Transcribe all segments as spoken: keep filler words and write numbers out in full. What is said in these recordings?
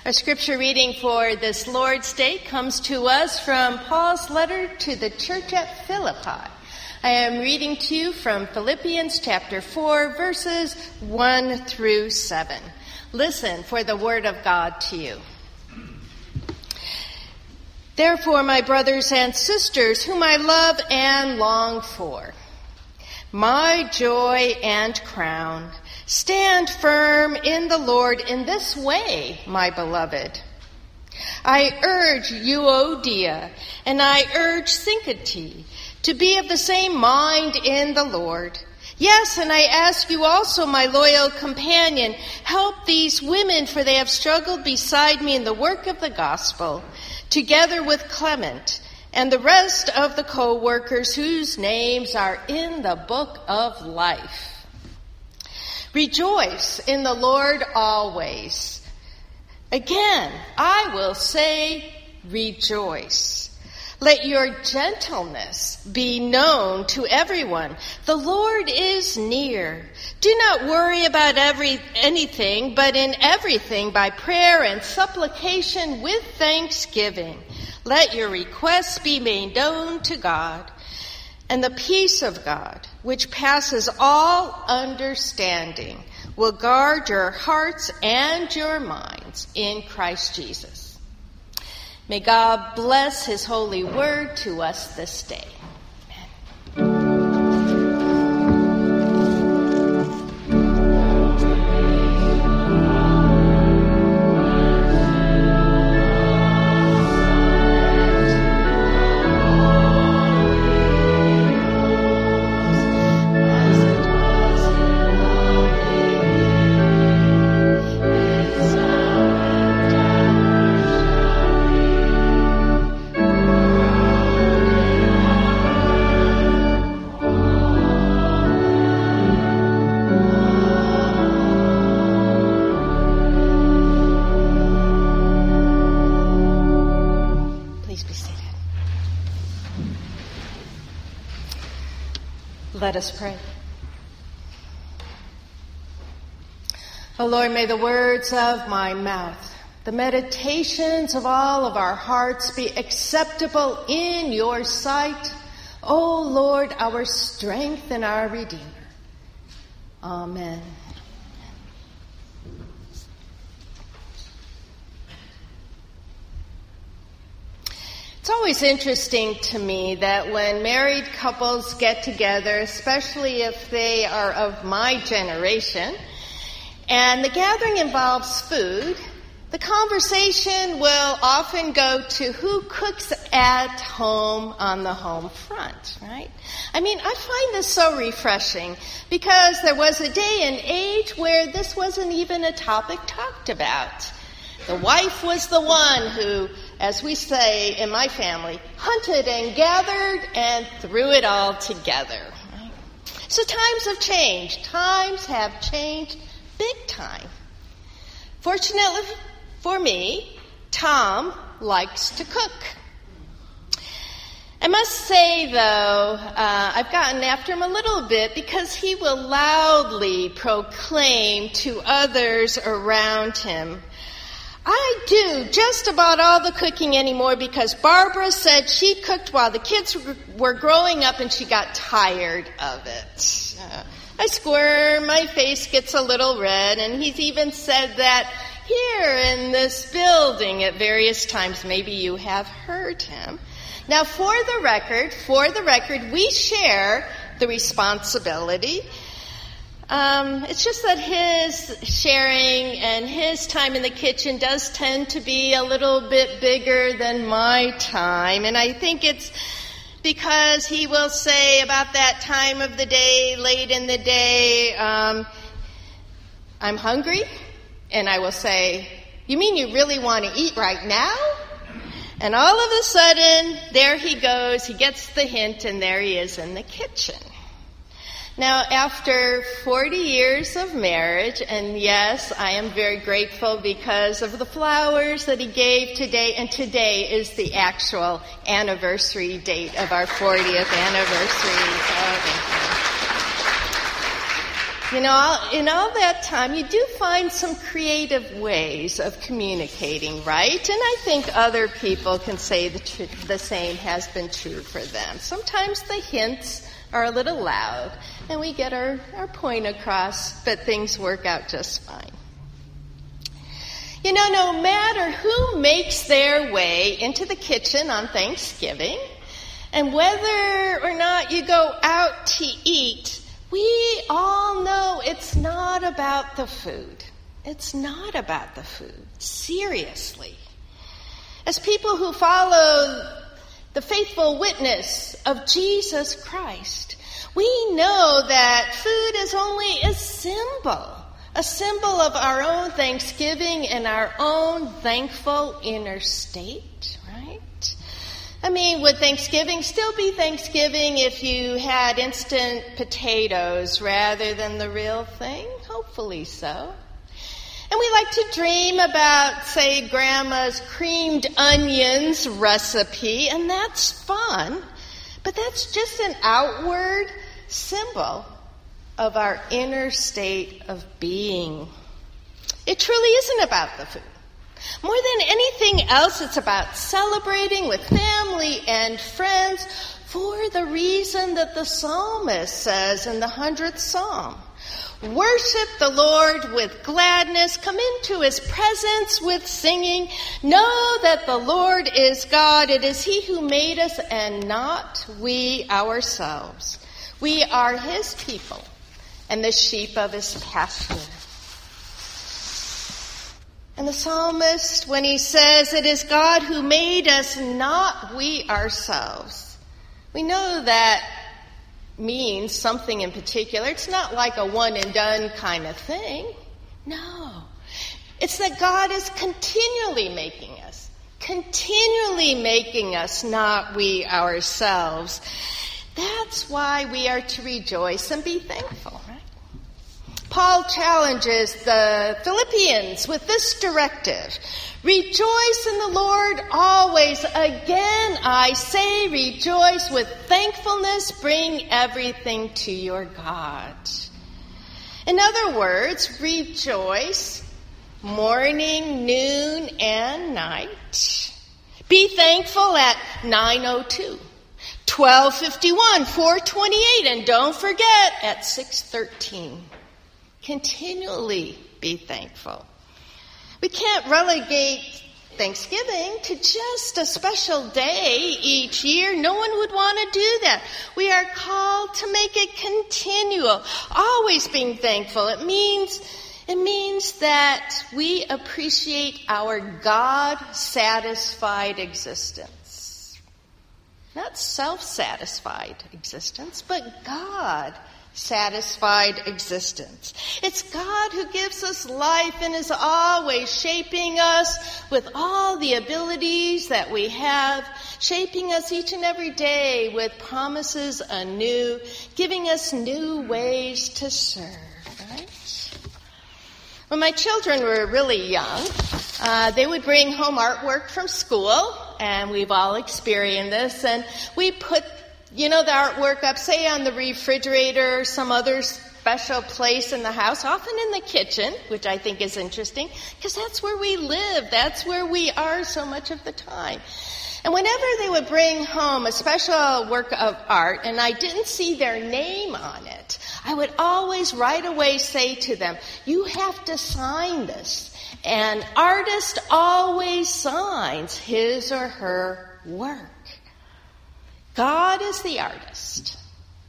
Our scripture reading for this Lord's Day comes to us from Paul's letter to the church at Philippi. I am reading to you from Philippians chapter four, verses one through seven. Listen for the word of God to you. Therefore, my brothers and sisters, whom I love and long for, my joy and crown, stand firm in the Lord in this way, my beloved. I urge Euodia and I urge Syntyche to be of the same mind in the Lord. Yes, and I ask you also, my loyal companion, help these women, for they have struggled beside me in the work of the gospel, together with Clement and the rest of the co-workers whose names are in the book of life. Rejoice in the Lord always. Again, I will say rejoice. Let your gentleness be known to everyone. The Lord is near. Do not worry about every anything, but in everything by prayer and supplication with thanksgiving. Let your requests be made known to God. And the peace of God, which passes all understanding, will guard your hearts and your minds in Christ Jesus. May God bless his holy word to us this day. Let us pray. O Lord, may the words of my mouth, the meditations of all of our hearts be acceptable in your sight, O Lord, our strength and our Redeemer. Amen. It's always interesting to me that when married couples get together, especially if they are of my generation, and the gathering involves food, the conversation will often go to who cooks at home on the home front, right? I mean, I find this so refreshing because there was a day and age where this wasn't even a topic talked about. The wife was the one who, as we say in my family, hunted and gathered and threw it all together. Right? So times have changed. Times have changed big time. Fortunately for me, Tom likes to cook. I must say, though, uh, I've gotten after him a little bit because he will loudly proclaim to others around him, I do just about all the cooking anymore because Barbara said she cooked while the kids were growing up and she got tired of it. Uh, I squirm, my face gets a little red, and he's even said that here in this building at various times. Maybe you have heard him. Now, for the record, for the record, we share the responsibility. Um, it's just that his sharing and his time in the kitchen does tend to be a little bit bigger than my time. And I think it's because he will say about that time of the day, late in the day, um, I'm hungry. And I will say, you mean you really want to eat right now? And all of a sudden, there he goes. He gets the hint, and there he is in the kitchen. Now, after forty years of marriage, and yes, I am very grateful because of the flowers that he gave today, and today is the actual anniversary date of our fortieth anniversary. You know, in all that time, you do find some creative ways of communicating, right? And I think other people can say the, tr- the same has been true for them. Sometimes the hints are a little loud, and we get our, our point across, but things work out just fine. You know, no matter who makes their way into the kitchen on Thanksgiving, and whether or not you go out to eat, we all know it's not about the food. It's not about the food. Seriously. As people who follow the faithful witness of Jesus Christ, we know that food is only a symbol, a symbol of our own thanksgiving and our own thankful inner state, right? I mean, would Thanksgiving still be Thanksgiving if you had instant potatoes rather than the real thing? Hopefully so. And we like to dream about, say, Grandma's creamed onions recipe, and that's fun, but that's just an outward symbol of our inner state of being. It truly isn't about the food. More than anything else, it's about celebrating with family and friends for the reason that the psalmist says in the hundredth Psalm. Worship the Lord with gladness. Come into his presence with singing. Know that the Lord is God. It is he who made us and not we ourselves. We are his people and the sheep of his pasture. And the psalmist, when he says it is God who made us, not we ourselves, we know that means something in particular. It's not like a one and done kind of thing. No. It's that God is continually making us, continually making us, not we ourselves. That's why we are to rejoice and be thankful, right? Paul challenges the Philippians with this directive. Rejoice in the Lord always. Again, I say rejoice with thankfulness. Bring everything to your God. In other words, rejoice morning, noon, and night. Be thankful at nine oh two, twelve fifty-one, four twenty-eight, and don't forget at six thirteen. Continually be thankful. We can't relegate Thanksgiving to just a special day each year. No one would want to do that. We are called to make it continual, always being thankful. It means, it means that we appreciate our God-satisfied existence. Not self-satisfied existence, but God satisfied existence. It's God who gives us life and is always shaping us with all the abilities that we have, shaping us each and every day with promises anew, giving us new ways to serve, right? When my children were really young, uh, they would bring home artwork from school, and we've all experienced this, and we put You know, the artwork up, say on the refrigerator or some other special place in the house, often in the kitchen, which I think is interesting, because that's where we live. That's where we are so much of the time. And whenever they would bring home a special work of art, and I didn't see their name on it, I would always right away say to them, you have to sign this. An artist always signs his or her work. God is the artist.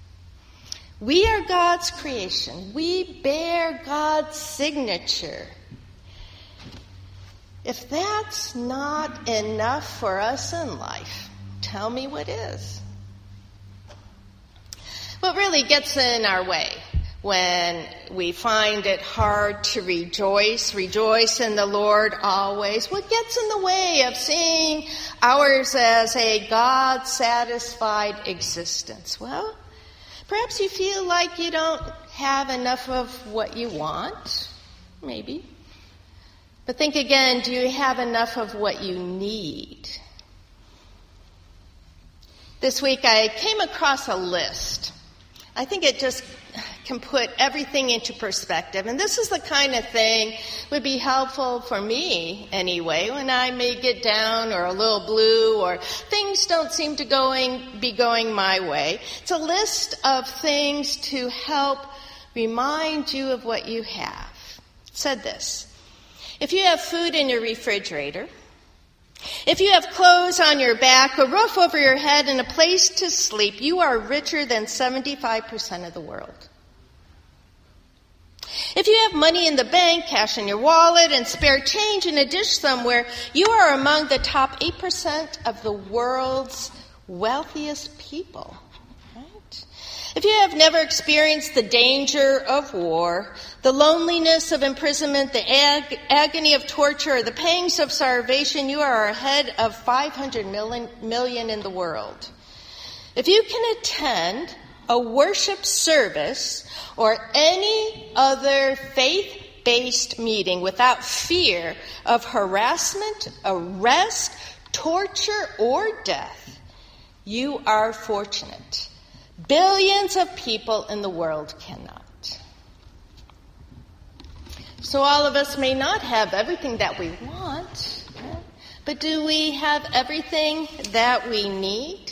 We are God's creation. We bear God's signature. If that's not enough for us in life, tell me what is. What really gets in our way when we find it hard to rejoice, rejoice in the Lord always? What gets in the way of seeing ours as a God-satisfied existence? Well, perhaps you feel like you don't have enough of what you want, maybe. But think again, do you have enough of what you need? This week I came across a list. I think it just can put everything into perspective. And this is the kind of thing would be helpful for me anyway, when I may get down or a little blue or things don't seem to going be going my way. It's a list of things to help remind you of what you have. It said this: if you have food in your refrigerator, if you have clothes on your back, a roof over your head, and a place to sleep, you are richer than seventy-five percent of the world. If you have money in the bank, cash in your wallet, and spare change in a dish somewhere, you are among the top eight percent of the world's wealthiest people. Right? If you have never experienced the danger of war, the loneliness of imprisonment, the ag- agony of torture, or the pangs of starvation, you are ahead of five hundred million, million in the world. If you can attend a worship service or any other faith-based meeting without fear of harassment, arrest, torture, or death, you are fortunate. Billions of people in the world cannot. So all of us may not have everything that we want, but do we have everything that we need?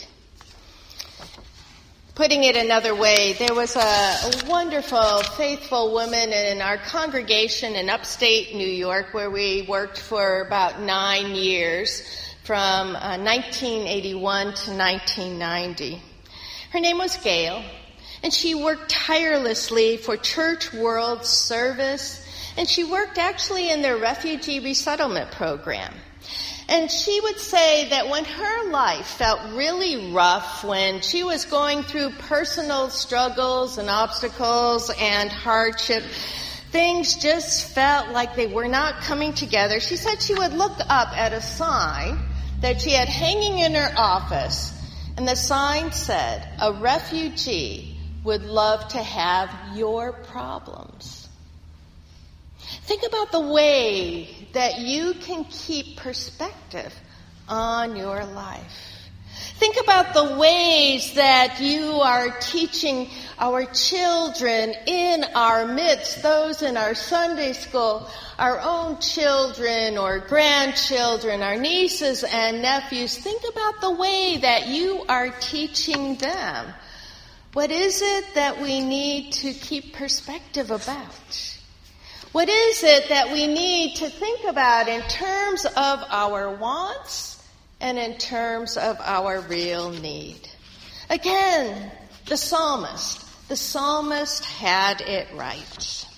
Putting it another way, there was a, a wonderful, faithful woman in our congregation in upstate New York where we worked for about nine years, from uh, nineteen eighty-one to nineteen ninety. Her name was Gail, and she worked tirelessly for Church World Service, and she worked actually in their refugee resettlement program. And she would say that when her life felt really rough, when she was going through personal struggles and obstacles and hardship, things just felt like they were not coming together. She said she would look up at a sign that she had hanging in her office, and the sign said, "A refugee would love to have your problems." Think about the way that you can keep perspective on your life. Think about the ways that you are teaching our children in our midst, those in our Sunday school, our own children or grandchildren, our nieces and nephews. Think about the way that you are teaching them. What is it that we need to keep perspective about? What is it that we need to think about in terms of our wants and in terms of our real need? Again, the psalmist. The psalmist had it right.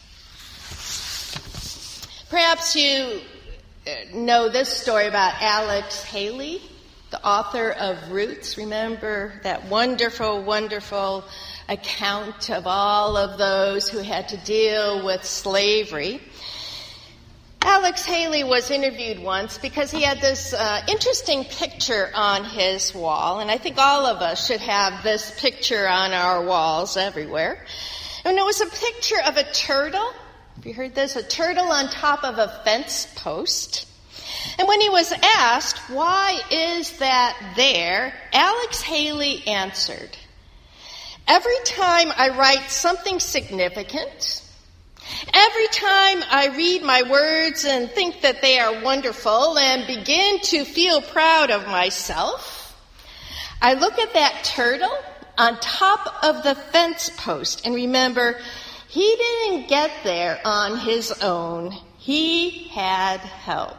Perhaps you know this story about Alex Haley, the author of Roots. Remember that wonderful, wonderful account of all of those who had to deal with slavery. Alex Haley was interviewed once because he had this uh, interesting picture on his wall, and I think all of us should have this picture on our walls everywhere. And it was a picture of a turtle. Have you heard this? A turtle on top of a fence post. And when he was asked, "Why is that there?" Alex Haley answered, "Every time I write something significant, every time I read my words and think that they are wonderful and begin to feel proud of myself, I look at that turtle on top of the fence post and remember he didn't get there on his own. He had help."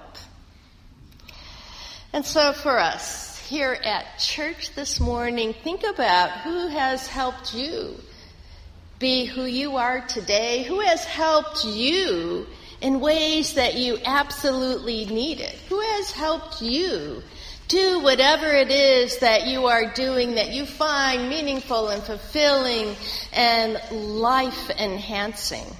And so for us, here at church this morning, think about who has helped you be who you are today, who has helped you in ways that you absolutely needed, who has helped you do whatever it is that you are doing that you find meaningful and fulfilling and life-enhancing.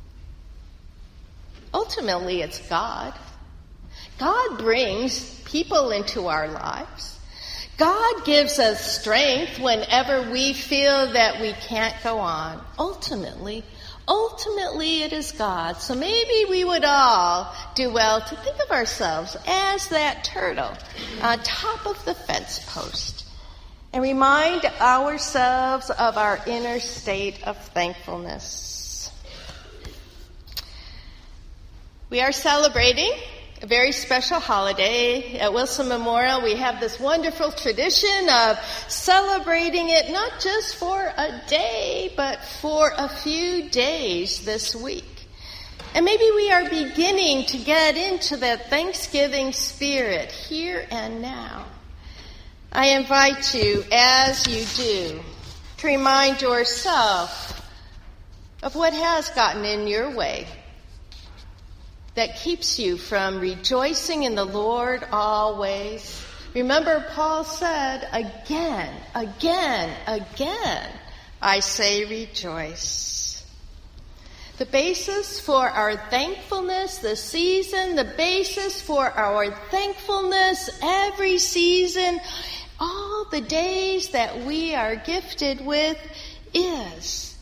Ultimately, it's God. God brings people into our lives. God gives us strength whenever we feel that we can't go on. Ultimately, ultimately it is God. So maybe we would all do well to think of ourselves as that turtle on top of the fence post and remind ourselves of our inner state of thankfulness. We are celebrating a very special holiday at Wilson Memorial. We have this wonderful tradition of celebrating it not just for a day, but for a few days this week. And maybe we are beginning to get into that Thanksgiving spirit here and now. I invite you, as you do, to remind yourself of what has gotten in your way that keeps you from rejoicing in the Lord always. Remember, Paul said, again, again, again, I say rejoice. The basis for our thankfulness, the season, the basis for our thankfulness every season, all the days that we are gifted with is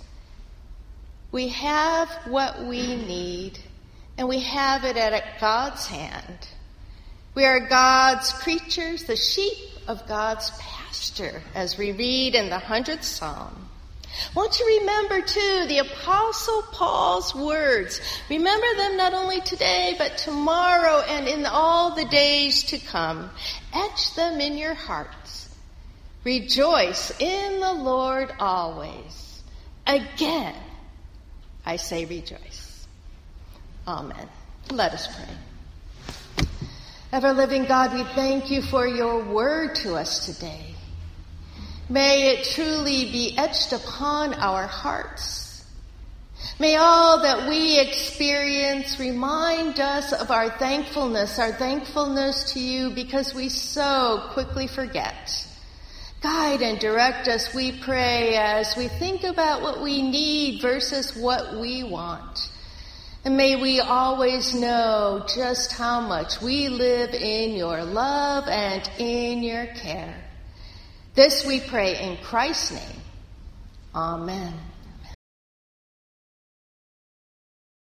we have what we need. And we have it at God's hand. We are God's creatures, the sheep of God's pasture, as we read in the hundredth Psalm. Won't you remember, too, the Apostle Paul's words? Remember them not only today, but tomorrow and in all the days to come. Etch them in your hearts. Rejoice in the Lord always. Again, I say rejoice. Amen. Let us pray. Ever-living God, we thank you for your word to us today. May it truly be etched upon our hearts. May all that we experience remind us of our thankfulness, our thankfulness to you, because we so quickly forget. Guide and direct us, we pray, as we think about what we need versus what we want. And may we always know just how much we live in your love and in your care. This we pray in Christ's name. Amen.